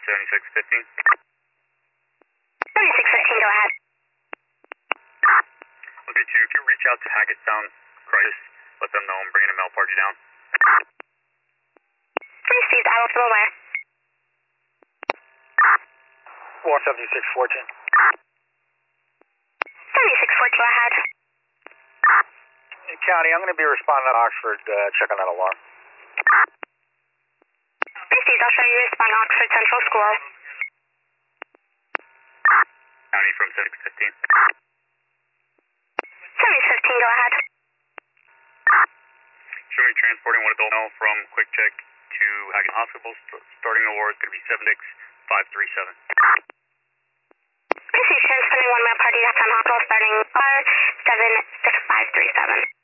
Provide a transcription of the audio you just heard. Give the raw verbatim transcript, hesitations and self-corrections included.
seventy-six fifteen. seventy-six fifteen, go ahead. Okay, two, if you reach out to Hackettstown Crisis, let them know I'm bringing a mail party down. Received, I will fill away. War seventy-six fourteen. seventy-six fourteen, go ahead. County, I'm going to be responding to Oxford, uh, check on that alarm. Received, I'll show you respond to Oxford Central School. County from six fifteen. seventy-six fifteen, go ahead. Show me transporting one adult male from Quick Check to Hackett Hospital. Starting the war is going to be seven six five three seven. Received, transporting one male party to Hackett Hospital starting R seven six five three seven.